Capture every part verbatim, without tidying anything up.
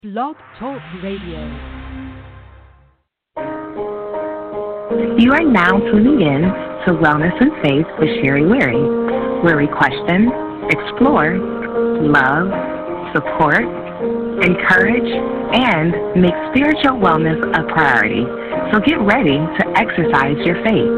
Blog Talk Radio. You are now tuning in to Wellness and Faith with Sherry Weary, where we question, explore, love, support, encourage, and make spiritual wellness a priority. So get ready to exercise your faith.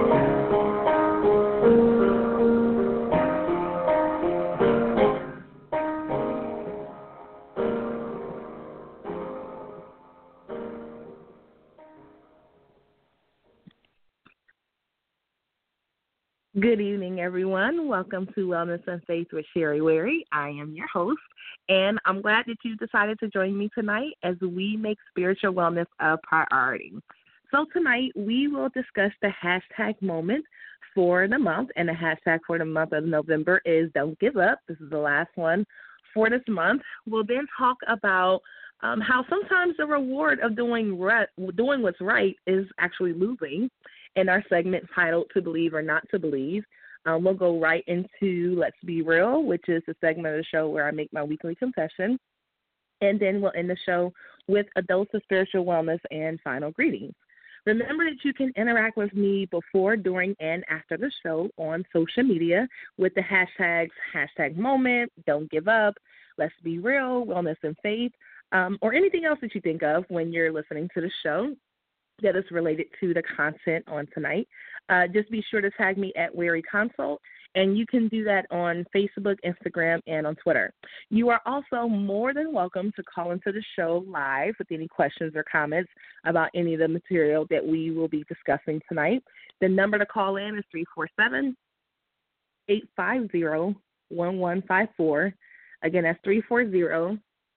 Good evening, everyone. Welcome to Wellness and Faith with Sherry Weary. I am your host, and I'm glad that you decided to join me tonight as we make spiritual wellness a priority. So tonight, we will discuss the hashtag moment for the month, and the hashtag for the month of November is Don't Give Up. This is the last one for this month. We'll then talk about um, how sometimes the reward of doing right, doing what's right is actually losing, in our segment titled To Believe or Not to Believe. Um, we'll go right into Let's Be Real, which is the segment of the show where I make my weekly confession. And then we'll end the show with a dose of spiritual wellness and final greetings. Remember that you can interact with me before, during, and after the show on social media with the hashtags hashtag moment, don't give up, let's be real, wellness and faith, um, or anything else that you think of when you're listening to the show that is related to the content on tonight. Uh, just be sure to tag me at Weary Consult, and you can do that on Facebook, Instagram, and on Twitter. You are also more than welcome to call into the show live with any questions or comments about any of the material that we will be discussing tonight. The number to call in is three four seven, eight five zero, one one five four. Again, that's three four zero,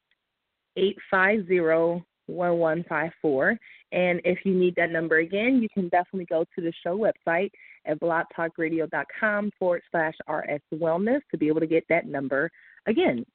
eight five zero, one one five four. And if you need that number again, you can definitely go to the show website at blogtalkradio.com forward slash RS Wellness to be able to get that number again.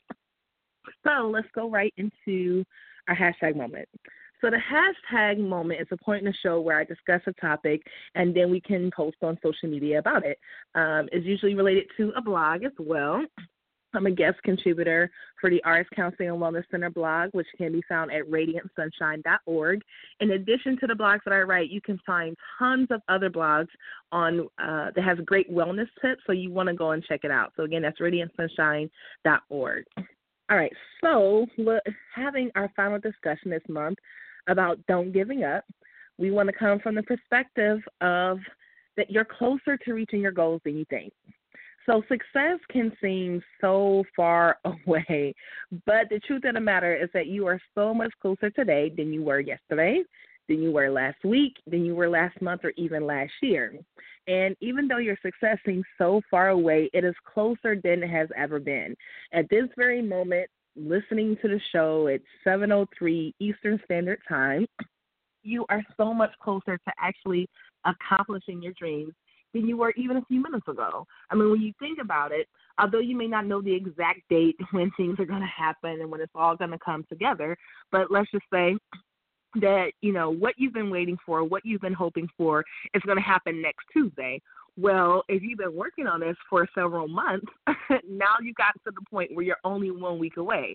So let's go right into our hashtag moment. So the hashtag moment is a point in the show where I discuss a topic and then we can post on social media about it. Um, it's usually related to a blog as well. I'm a guest contributor for the Arts Counseling and Wellness Center blog, which can be found at radiant sunshine dot org. In addition to the blogs that I write, you can find tons of other blogs on uh, that has great wellness tips, so you want to go and check it out. So, again, that's radiant sunshine dot org. All right, so we're having our final discussion this month about don't giving up. We want to come from the perspective of that you're closer to reaching your goals than you think. So success can seem so far away, but the truth of the matter is that you are so much closer today than you were yesterday, than you were last week, than you were last month, or even last year. And even though your success seems so far away, it is closer than it has ever been. At this very moment, listening to the show at seven oh three Eastern Standard Time, you are so much closer to actually accomplishing your dreams than you were even a few minutes ago. I mean, when you think about it, although you may not know the exact date when things are going to happen and when it's all going to come together, but let's just say that, you know, what you've been waiting for, what you've been hoping for is going to happen next Tuesday. Well, if you've been working on this for several months, now you've gotten to the point where you're only one week away.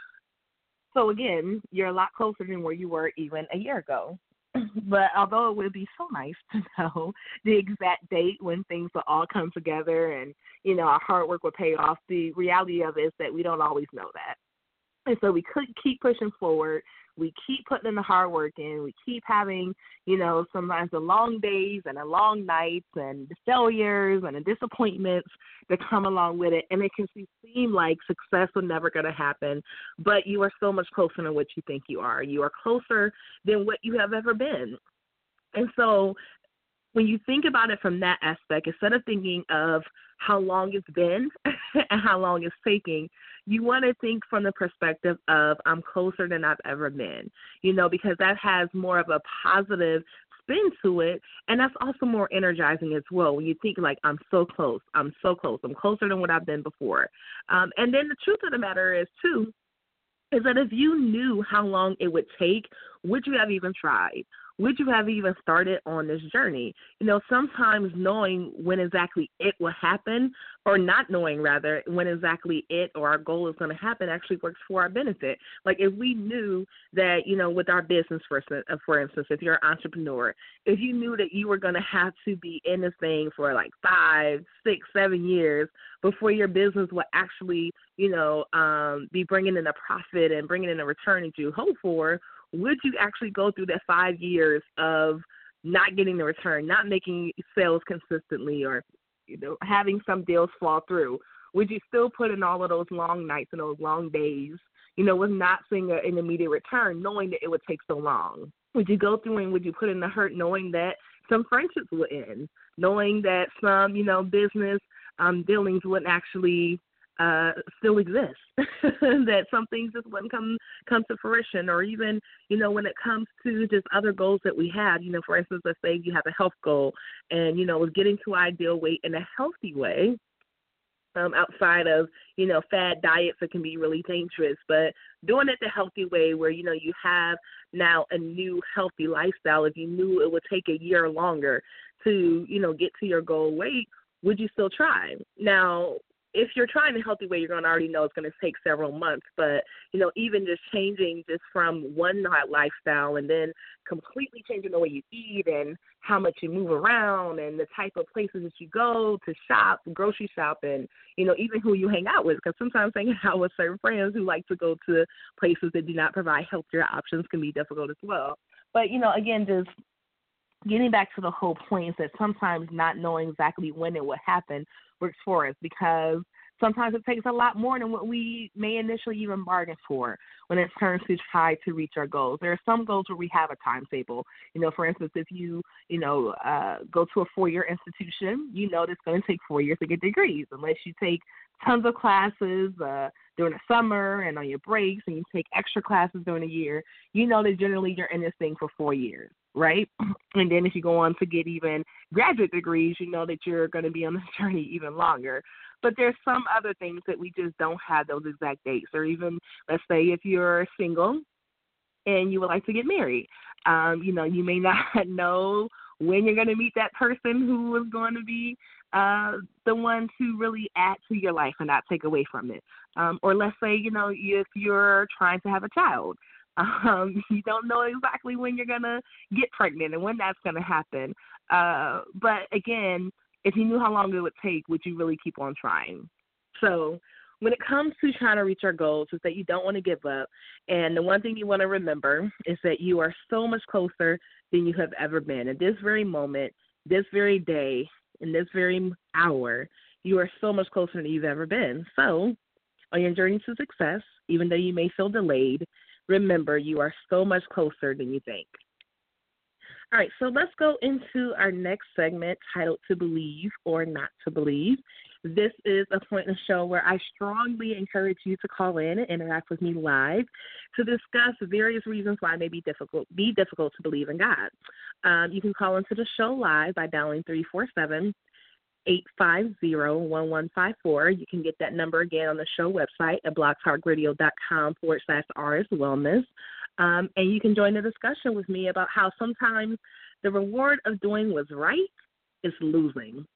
So, again, you're a lot closer than where you were even a year ago. But although it would be so nice to know the exact date when things will all come together and, you know, our hard work will pay off, the reality of it is that we don't always know that. And so we could keep pushing forward. We keep putting in the hard work in. We keep having, you know, sometimes the long days and the long nights and the failures and the disappointments that come along with it. And it can seem like success will never going to happen, but you are so much closer than what you think you are. You are closer than what you have ever been. And so when you think about it from that aspect, instead of thinking of how long it's been and how long it's taking, you want to think from the perspective of I'm closer than I've ever been, you know, because that has more of a positive spin to it, and that's also more energizing as well when you think like I'm so close, I'm so close, I'm closer than what I've been before. Um, and then the truth of the matter is, too, is that if you knew how long it would take, would you have even tried? would you have even started on this journey? You know, sometimes knowing when exactly it will happen, or not knowing rather when exactly it or our goal is going to happen, actually works for our benefit. Like if we knew that, you know, with our business, for instance, for instance, if you're an entrepreneur, if you knew that you were going to have to be in this thing for like five, six, seven years before your business will actually, you know, um, be bringing in a profit and bringing in a return that you hope for, would you actually go through that five years of not getting the return, not making sales consistently, or, you know, having some deals fall through? Would you still put in all of those long nights and those long days, you know, with not seeing a, an immediate return, knowing that it would take so long? Would you go through and would you put in the hurt knowing that some friendships would end, knowing that some, you know, business um, dealings wouldn't actually uh, still exist, that some things just wouldn't come come to fruition, or even, you know, when it comes to just other goals that we have, you know, for instance, let's say you have a health goal and, you know, with getting to ideal weight in a healthy way, um, outside of, you know, fad diets that can be really dangerous, but doing it the healthy way where, you know, you have now a new healthy lifestyle. If you knew it would take a year longer to, you know, get to your goal weight, would you still try? Now, if you're trying a healthy way, you're going to already know it's going to take several months. But, you know, even just changing just from one lifestyle and then completely changing the way you eat and how much you move around and the type of places that you go to shop, grocery shop, and, you know, even who you hang out with. Because sometimes hanging out with certain friends who like to go to places that do not provide healthier options can be difficult as well. But, you know, again, just getting back to the whole point is that sometimes not knowing exactly when it will happen works for us, because sometimes it takes a lot more than what we may initially even bargain for when it turns to try to reach our goals. There are some goals where we have a timetable. You know, for instance, if you, you know, uh, go to a four-year institution, you know it's going to take four years to get degrees, unless you take tons of classes uh, during the summer and on your breaks, and you take extra classes during the year. You know that generally you're in this thing for four years. Right? And then if you go on to get even graduate degrees, you know that you're going to be on this journey even longer. But there's some other things that we just don't have those exact dates. Or even, let's say, if you're single and you would like to get married, um, you know, you may not know when you're going to meet that person who is going to be uh, the one to really add to your life and not take away from it. Um, or let's say, you know, if you're trying to have a child, Um, you don't know exactly when you're going to get pregnant and when that's going to happen. Uh, but, again, if you knew how long it would take, would you really keep on trying? So when it comes to trying to reach our goals, is that you don't want to give up. And the one thing you want to remember is that you are so much closer than you have ever been. At this very moment, this very day, in this very hour, you are so much closer than you've ever been. So on your journey to success, even though you may feel delayed, remember, you are so much closer than you think. All right, so let's go into our next segment titled To Believe or Not to Believe. This is a point in the show where I strongly encourage you to call in and interact with me live to discuss various reasons why it may be difficult, be difficult to believe in God. Um, you can call into the show live by dialing three four seven, eight five zero, one one five four. You can get that number again on the show website at blogtalkradio.com forward slash RS Wellness. Um, and you can join the discussion with me about how sometimes the reward of doing what's right is losing.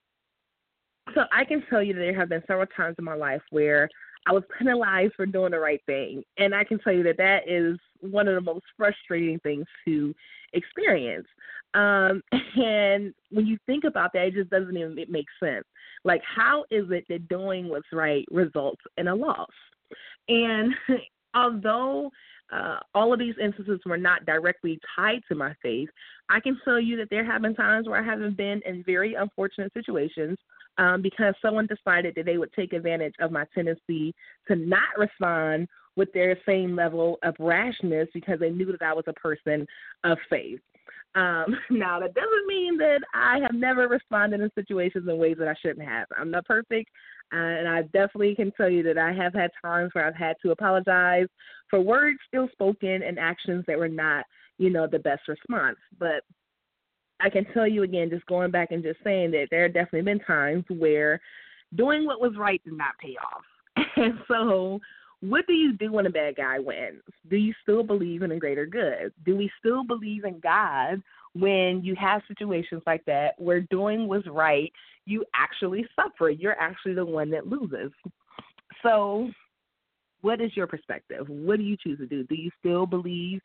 So I can tell you that there have been several times in my life where I was penalized for doing the right thing. And I can tell you that that is one of the most frustrating things to experience. Um, and when you think about that, it just doesn't even make sense. Like, how is it that doing what's right results in a loss? And although uh, all of these instances were not directly tied to my faith, I can tell you that there have been times where I haven't been in very unfortunate situations um, because someone decided that they would take advantage of my tendency to not respond with their same level of rashness because they knew that I was a person of faith. Um, now, that doesn't mean that I have never responded in situations in ways that I shouldn't have. I'm not perfect, uh, and I definitely can tell you that I have had times where I've had to apologize for words still spoken and actions that were not, you know, the best response. But I can tell you again, just going back and just saying that there have definitely been times where doing what was right did not pay off. And so what do you do when a bad guy wins? Do you still believe in a greater good? Do we still believe in God when you have situations like that where doing what's right, you actually suffer? You're actually the one that loses. So what is your perspective? What do you choose to do? Do you still believe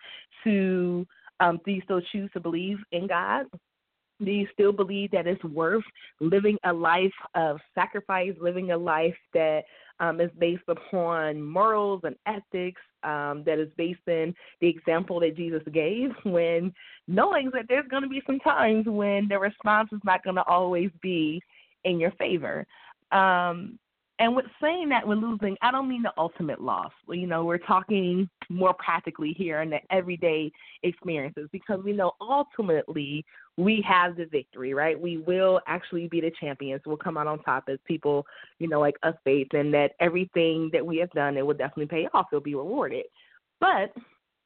to, um, do you still choose to believe in God? Do you still believe that it's worth living a life of sacrifice, living a life that um, is based upon morals and ethics, um, that is based in the example that Jesus gave, when knowing that there's going to be some times when the response is not going to always be in your favor? Um, and with saying that we're losing, I don't mean the ultimate loss. You know, we're talking more practically here in the everyday experiences, because we know ultimately we have the victory, right? We will actually be the champions. We'll come out on top as people, you know, like us faith, and that everything that we have done, it will definitely pay off. It'll be rewarded. But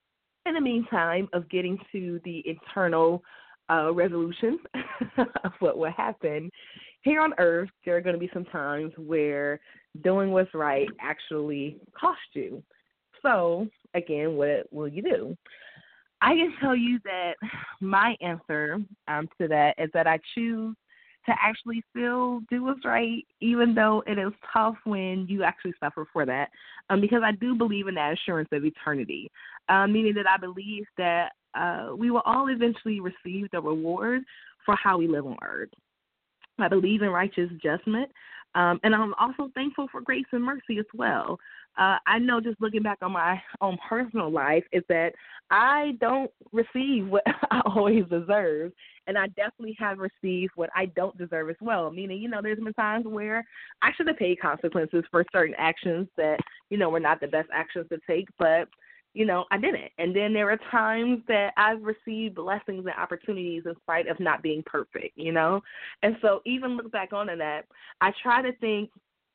in the meantime of getting to the internal uh, resolution of what will happen, here on earth, there are going to be some times where doing what's right actually costs you. So, again, what will you do? I can tell you that my answer um, to that is that I choose to actually still do what's right, even though it is tough when you actually suffer for that, um, because I do believe in that assurance of eternity, um, meaning that I believe that uh, we will all eventually receive the reward for how we live on earth. I believe in righteous judgment, um, and I'm also thankful for grace and mercy as well. Uh, I know, just looking back on my own personal life, is that I don't receive what I always deserve, and I definitely have received what I don't deserve as well, meaning, you know, there's been times where I should have paid consequences for certain actions that, you know, were not the best actions to take, but you know, I didn't. And then there are times that I've received blessings and opportunities in spite of not being perfect, you know. And so even look back on that, I try to think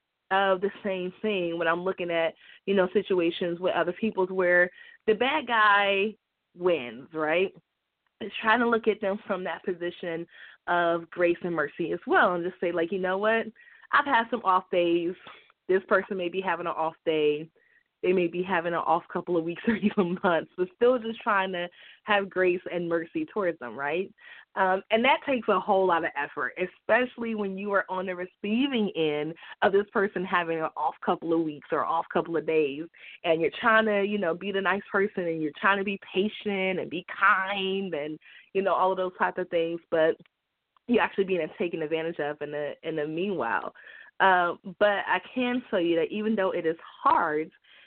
of the same thing when I'm looking at, you know, situations with other people's where the bad guy wins, right? It's trying to look at them from that position of grace and mercy as well, and just say, like, you know what, I've had some off days. This person may be having an off day. They may be having an off couple of weeks or even months, but still just trying to have grace and mercy towards them, right? Um, and that takes a whole lot of effort, especially when you are on the receiving end of this person having an off couple of weeks or off couple of days, and you're trying to, you know, be the nice person, and you're trying to be patient and be kind and, you know, all of those types of things, but you're actually being taken advantage of in the, in the meanwhile. Uh, but I can tell you that even though it is hard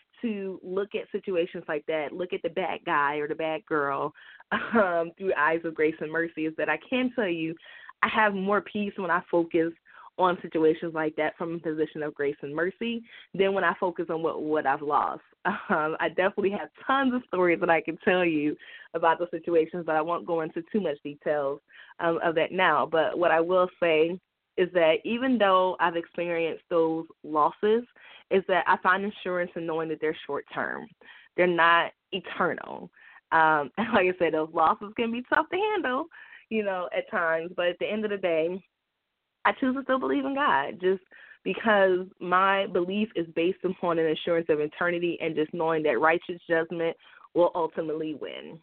to look at situations like that, look at the bad guy or the bad girl um, through eyes of grace and mercy, is that I can tell you I have more peace when I focus on situations like that from a position of grace and mercy than when I focus on what, what I've lost. Um, I definitely have tons of stories that I can tell you about those situations, but I won't go into too much details um, of that now. But what I will say is that even though I've experienced those losses, is that I find assurance in knowing that they're short term. They're not eternal. Um, and like I said, those losses can be tough to handle, you know, at times. But at the end of the day, I choose to still believe in God, just because my belief is based upon an assurance of eternity and just knowing that righteous judgment will ultimately win.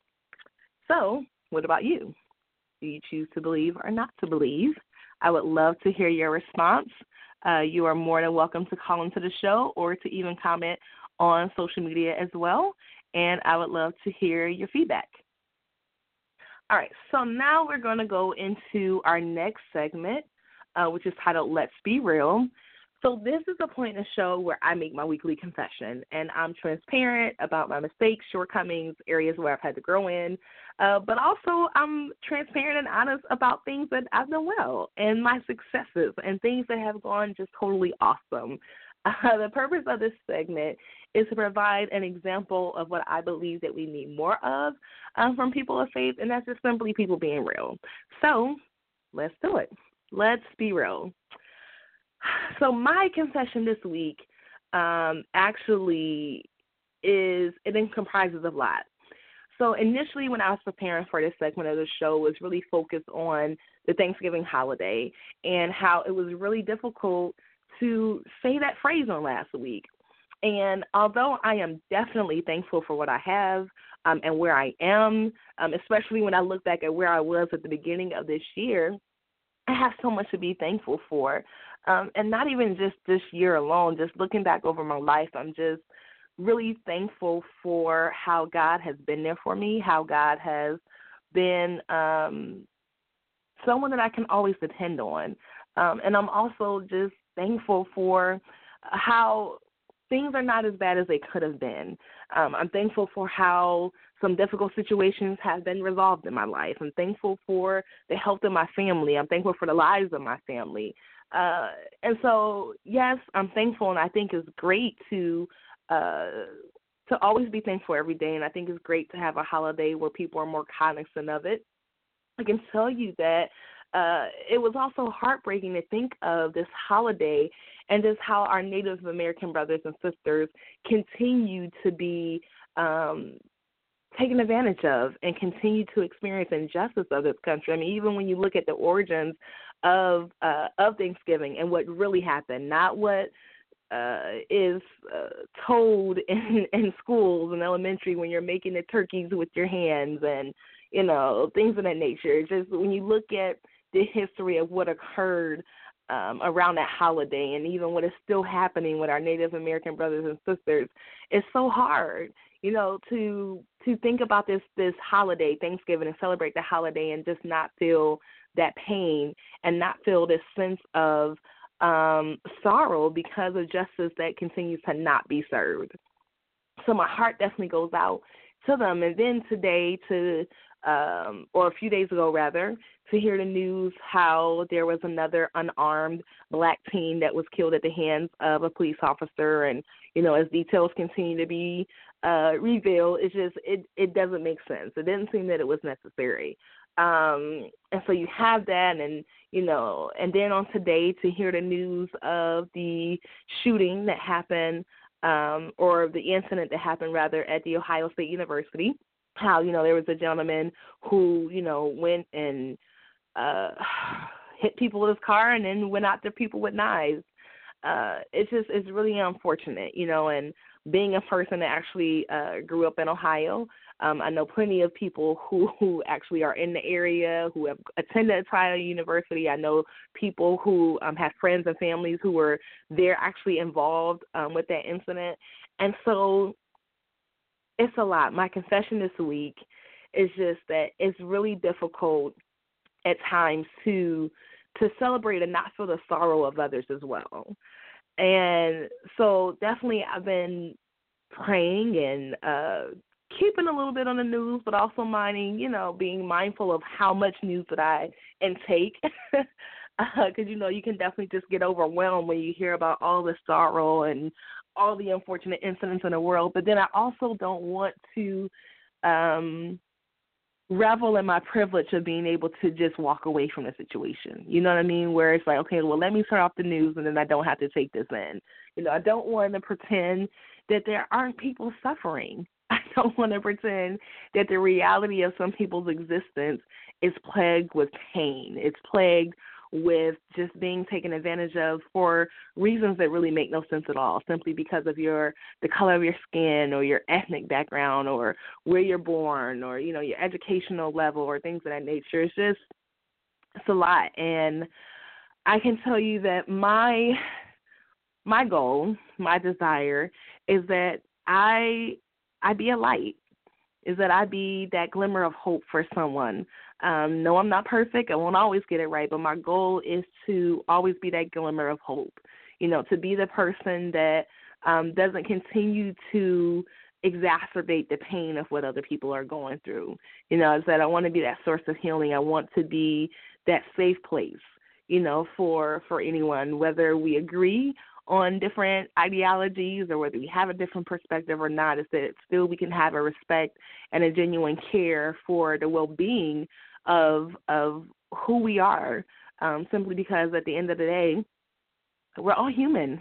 So what about you? Do you choose to believe or not to believe? I would love to hear your response. Uh, you are more than welcome to call into the show or to even comment on social media as well, and I would love to hear your feedback. All right, so now we're going to go into our next segment, uh, which is titled Let's Be Real. So this is a point in the show where I make my weekly confession, and I'm transparent about my mistakes, shortcomings, areas where I've had to grow in, uh, but also I'm transparent and honest about things that I've done well and my successes and things that have gone just totally awesome. Uh, the purpose of this segment is to provide an example of what I believe that we need more of um, from people of faith, and that's just simply people being real. So let's do it. Let's be real. So my confession this week um, actually is, it then comprises of a lot. So initially when I was preparing for this segment of the show, was really focused on the Thanksgiving holiday and how it was really difficult to say that phrase on last week. And although I am definitely thankful for what I have um, and where I am, um, especially when I look back at where I was at the beginning of this year, I have so much to be thankful for. Um, and not even just this year alone, just looking back over my life, I'm just really thankful for how God has been there for me, how God has been um, someone that I can always depend on. Um, and I'm also just thankful for how things are not as bad as they could have been. Um, I'm thankful for how some difficult situations have been resolved in my life. I'm thankful for the health of my family. I'm thankful for the lives of my family. Uh, and so, yes, I'm thankful, and I think it's great to uh, to always be thankful every day, and I think it's great to have a holiday where people are more cognizant of it. I can tell you that uh, it was also heartbreaking to think of this holiday and just how our Native American brothers and sisters continue to be um, taken advantage of and continue to experience injustice of this country. I mean, even when you look at the origins of uh, of Thanksgiving and what really happened, not what uh, is uh, told in, in schools and elementary when you're making the turkeys with your hands and, you know, things of that nature. It's just when you look at the history of what occurred um, around that holiday and even what is still happening with our Native American brothers and sisters, it's so hard, you know, to to think about this this holiday, Thanksgiving, and celebrate the holiday and just not feel that pain and not feel this sense of um, sorrow because of justice that continues to not be served. So my heart definitely goes out to them. And then today to, um, or a few days ago rather, to hear the news how there was another unarmed black teen that was killed at the hands of a police officer. And, you know, as details continue to be uh, revealed, it's just, it, it doesn't make sense. It didn't seem that it was necessary. Um, and so you have that, and, you know, and then on today to hear the news of the shooting that happened, um, or the incident that happened, rather, at the Ohio State University, how, you know, there was a gentleman who, you know, went and uh, hit people with his car and then went after people with knives. Uh, it's just, it's really unfortunate, you know, and being a person that actually uh, grew up in Ohio, um, I know plenty of people who, who actually are in the area, who have attended Ohio University. I know people who um, have friends and families who were there actually involved um, with that incident. And so it's a lot. My confession this week is just that it's really difficult at times to to celebrate and not feel the sorrow of others as well. And so definitely I've been praying and uh, keeping a little bit on the news, but also minding, you know, being mindful of how much news that I intake. Because, uh, you know, you can definitely just get overwhelmed when you hear about all the sorrow and all the unfortunate incidents in the world. But then I also don't want to um, revel in my privilege of being able to just walk away from the situation. You know what I mean? Where it's like, okay, well, let me turn off the news and then I don't have to take this in. You know, I don't want to pretend that there aren't people suffering. I don't want to pretend that the reality of some people's existence is plagued with pain. It's plagued with just being taken advantage of for reasons that really make no sense at all, simply because of your the color of your skin or your ethnic background or where you're born or, you know, your educational level or things of that nature. It's just, it's a lot. And I can tell you that my my goal, my desire is that I I be a light, is that I be that glimmer of hope for someone. Um, no, I'm not perfect. I won't always get it right, but my goal is to always be that glimmer of hope, you know, to be the person that um, doesn't continue to exacerbate the pain of what other people are going through. You know, is that I want to be that source of healing. I want to be that safe place, you know, for, for anyone, whether we agree on different ideologies or whether we have a different perspective or not, is that still we can have a respect and a genuine care for the well-being of of who we are, um, simply because at the end of the day, we're all human.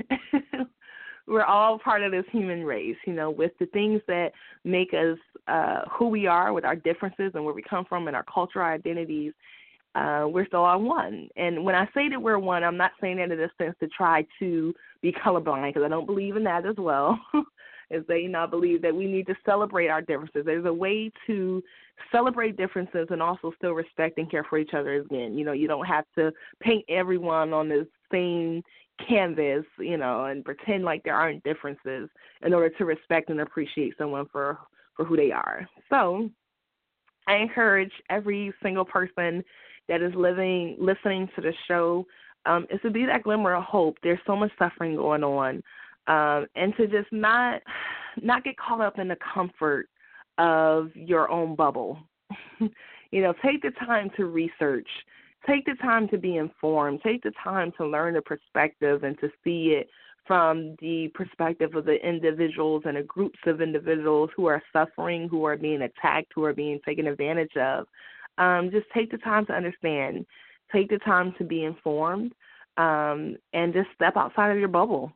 We're all part of this human race, you know, with the things that make us uh, who we are, with our differences and where we come from and our cultural identities. uh, we're still all one. And when I say that we're one, I'm not saying that in a sense to try to be colorblind, because I don't believe in that as well. Is that, you know, I believe that we need to celebrate our differences. There's a way to celebrate differences and also still respect and care for each other again. You know, you don't have to paint everyone on the same canvas, you know, and pretend like there aren't differences in order to respect and appreciate someone for, for who they are. So I encourage every single person that is living, listening to the show, um, is to be that glimmer of hope. There's so much suffering going on. Um, and to just not not get caught up in the comfort of your own bubble. You know, take the time to research. Take the time to be informed. Take the time to learn the perspective and to see it from the perspective of the individuals and the groups of individuals who are suffering, who are being attacked, who are being taken advantage of. Um, just take the time to understand. Take the time to be informed, um, and just step outside of your bubble.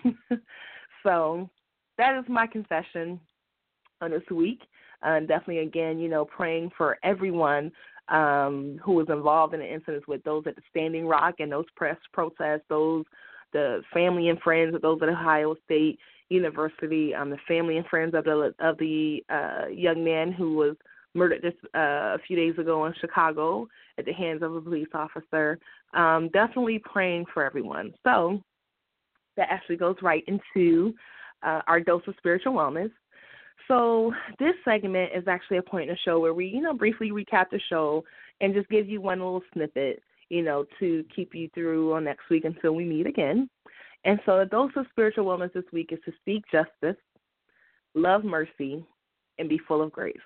So that is my confession on this week. Uh, definitely, again, you know, praying for everyone um, who was involved in the incidents, with those at the Standing Rock and those press protests, those the family and friends of those at Ohio State University, um, the family and friends of the of the uh, young man who was murdered just uh, a few days ago in Chicago at the hands of a police officer. Um, definitely praying for everyone. So that actually goes right into uh, our dose of spiritual wellness. So this segment is actually a point in the show where we, you know, briefly recap the show and just give you one little snippet, you know, to keep you through on next week until we meet again. And so the dose of spiritual wellness this week is to seek justice, love mercy, and be full of grace.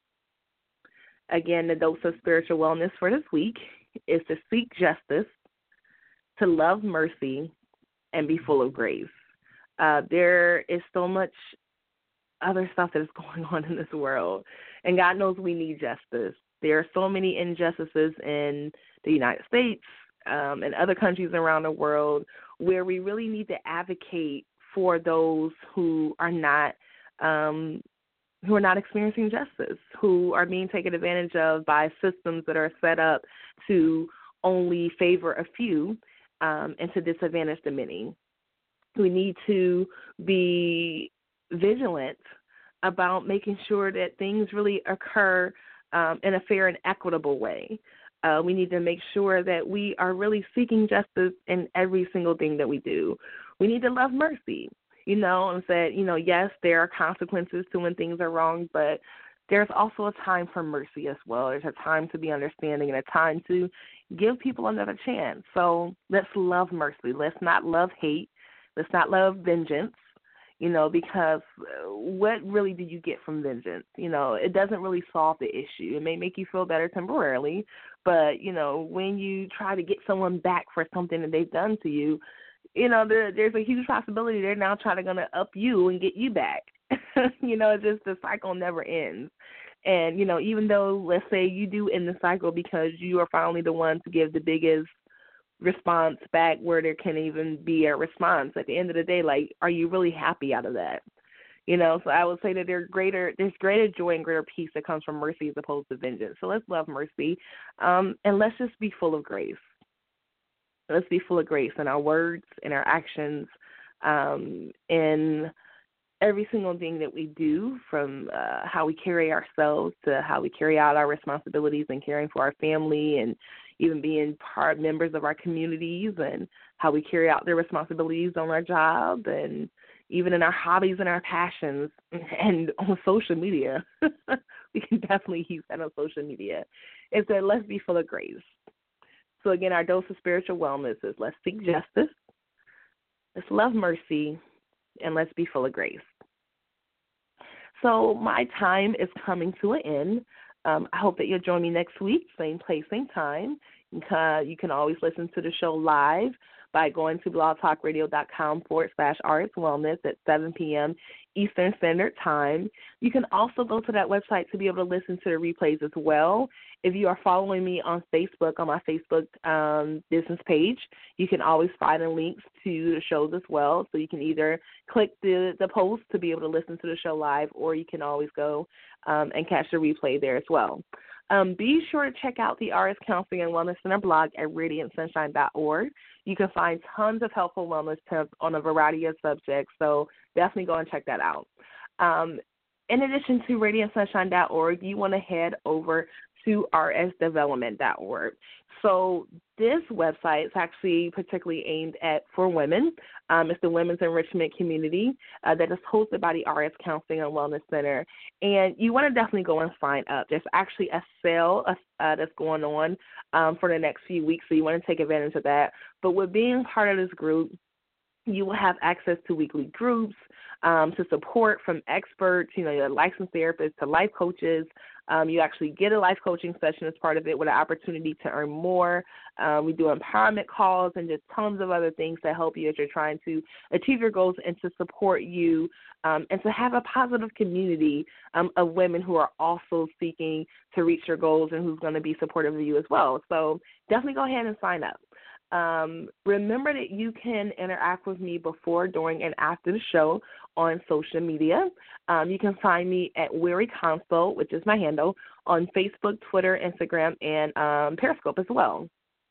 Again, the dose of spiritual wellness for this week is to seek justice, to love mercy, and be full of grace. Uh, there is so much other stuff that is going on in this world, and God knows we need justice. There are so many injustices in the United States um, and other countries around the world where we really need to advocate for those who are not um, who are not experiencing justice, who are being taken advantage of by systems that are set up to only favor a few um, and to disadvantage the many. We need to be vigilant about making sure that things really occur um, in a fair and equitable way. Uh, we need to make sure that we are really seeking justice in every single thing that we do. We need to love mercy, you know, and said, you know, yes, there are consequences to when things are wrong, but there's also a time for mercy as well. There's a time to be understanding and a time to give people another chance. So let's love mercy. Let's not love hate. Let's not love vengeance, you know, because what really do you get from vengeance? You know, it doesn't really solve the issue. It may make you feel better temporarily, but, you know, when you try to get someone back for something that they've done to you, you know, there, there's a huge possibility they're now trying to gonna up you and get you back. You know, it's just the cycle never ends. And, you know, even though, let's say you do end the cycle because you are finally the one to give the biggest response back where there can even be a response. At the end of the day, like, are you really happy out of that? You know, so I would say that there's greater, there's greater joy and greater peace that comes from mercy as opposed to vengeance. So let's love mercy, um, and let's just be full of grace. Let's be full of grace in our words, in our actions, um, in every single thing that we do, from uh, how we carry ourselves to how we carry out our responsibilities and caring for our family, and even being part members of our communities, and how we carry out their responsibilities on our job, and even in our hobbies and our passions, and on social media. We can definitely use that on social media. Is that let's be full of grace. So again, our dose of spiritual wellness is let's seek justice, let's love mercy, and let's be full of grace. So my time is coming to an end. Um, I hope that you'll join me next week, same place, same time. Uh, you can always listen to the show live by going to blogtalkradio.com forward slash arts wellness at seven p.m. Eastern Standard Time. You can also go to that website to be able to listen to the replays as well. If you are following me on Facebook, on my Facebook um, business page, you can always find the links to the shows as well. So you can either click the, the post to be able to listen to the show live, or you can always go um, and catch the replay there as well. Um, be sure to check out the R S Counseling and Wellness Center blog at radiant sunshine dot org. You can find tons of helpful wellness tips on a variety of subjects, so definitely go and check that out. Um, in addition to radiant sunshine dot org, you want to head over to r s development dot org. So this website is actually particularly aimed at for women. Um, it's the Women's Enrichment Community uh, that is hosted by the R S Counseling and Wellness Center. And you want to definitely go and sign up. There's actually a sale uh, uh, that's going on um, for the next few weeks, so you want to take advantage of that. But with being part of this group, you will have access to weekly groups, um, to support from experts, you know, your licensed therapists to life coaches. Um, you actually get a life coaching session as part of it with an opportunity to earn more. Uh, we do empowerment calls and just tons of other things to help you as you're trying to achieve your goals and to support you um, and to have a positive community um, of women who are also seeking to reach their goals and who's going to be supportive of you as well. So definitely go ahead and sign up. Um, remember that you can interact with me before, during, and after the show on social media. Um, you can find me at Weary Consult, which is my handle, on Facebook, Twitter, Instagram, and um, Periscope as well.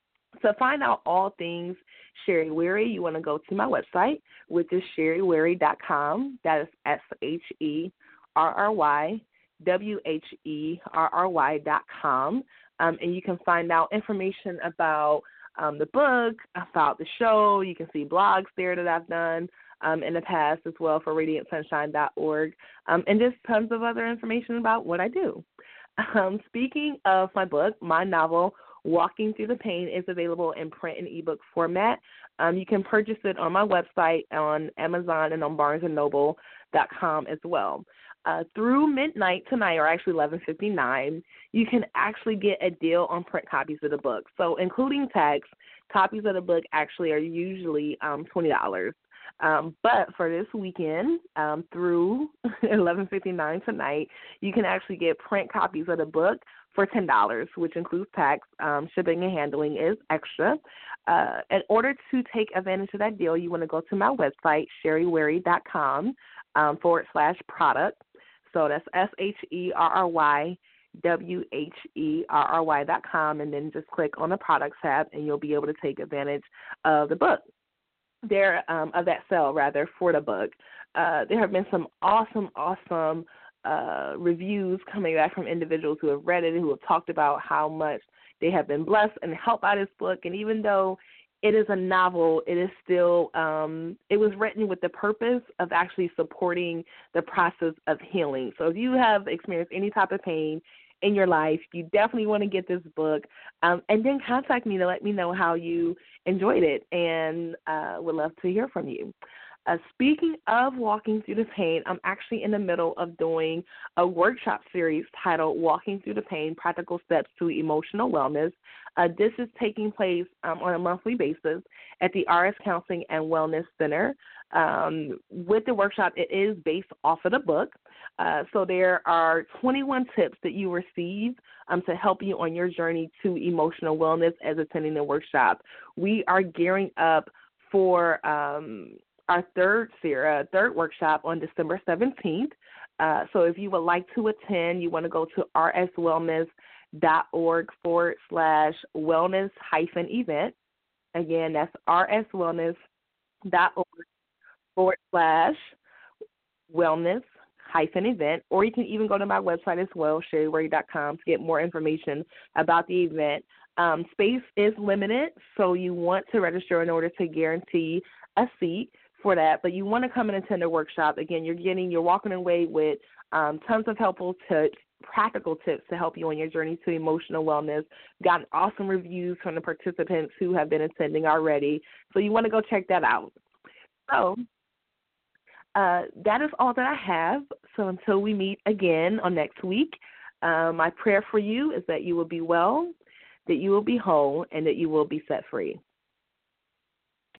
To find out all things Sherry Weary, you want to go to my website, which is sherry weary dot com. That is S H E R R Y W H E R R Y dot com. Um, and you can find out information about Um, the book, about the show. You can see blogs there that I've done um, in the past as well for radiant sunshine dot org, um, and just tons of other information about what I do. Um, speaking of my book, my novel, Walking Through the Pain, is available in print and ebook format. Um, you can purchase it on my website, on Amazon, and on barnes and noble dot com as well. Uh, through midnight tonight, or actually eleven fifty-nine, you can actually get a deal on print copies of the book. So including tax, copies of the book actually are usually um, twenty dollars. Um, but for this weekend, um, through eleven fifty-nine tonight, you can actually get print copies of the book for ten dollars, which includes tax. Um, shipping and handling is extra. Uh, in order to take advantage of that deal, you want to go to my website, sherry weary dot com um, forward slash product. So that's S H E R R Y W H E R R Y dot com, and then just click on the products tab, and you'll be able to take advantage of the book. There, um, of that sale, rather, for the book. Uh, there have been some awesome, awesome uh, reviews coming back from individuals who have read it and who have talked about how much they have been blessed and helped by this book. And even though it is a novel, it is still, um, it was written with the purpose of actually supporting the process of healing. So if you have experienced any type of pain in your life, you definitely want to get this book, um, and then contact me to let me know how you enjoyed it, and uh, would love to hear from you. Uh, speaking of Walking Through the Pain, I'm actually in the middle of doing a workshop series titled Walking Through the Pain, Practical Steps to Emotional Wellness. Uh, this is taking place um, on a monthly basis at the R S Counseling and Wellness Center. Um, with the workshop, it is based off of the book. Uh, so there are twenty-one tips that you receive um, to help you on your journey to emotional wellness as attending the workshop. We are gearing up for um, our third series, third workshop on December seventeenth. Uh, so if you would like to attend, you want to go to rswellness dot org forward slash wellness hyphen event. Again, that's rswellness dot org forward slash wellness hyphen event, or you can even go to my website as well, sherry weary dot com, to get more information about the event. Um, space is limited, so you want to register in order to guarantee a seat for that, but you want to come and attend a workshop. Again, you're getting, you're walking away with um, tons of helpful tips, practical tips to help you on your journey to emotional wellness. Gotten awesome reviews from the participants who have been attending already, so you want to go check that out. So uh, that is all that I have. So until we meet again on next week, uh, my prayer for you is that you will be well, that you will be whole, and that you will be set free.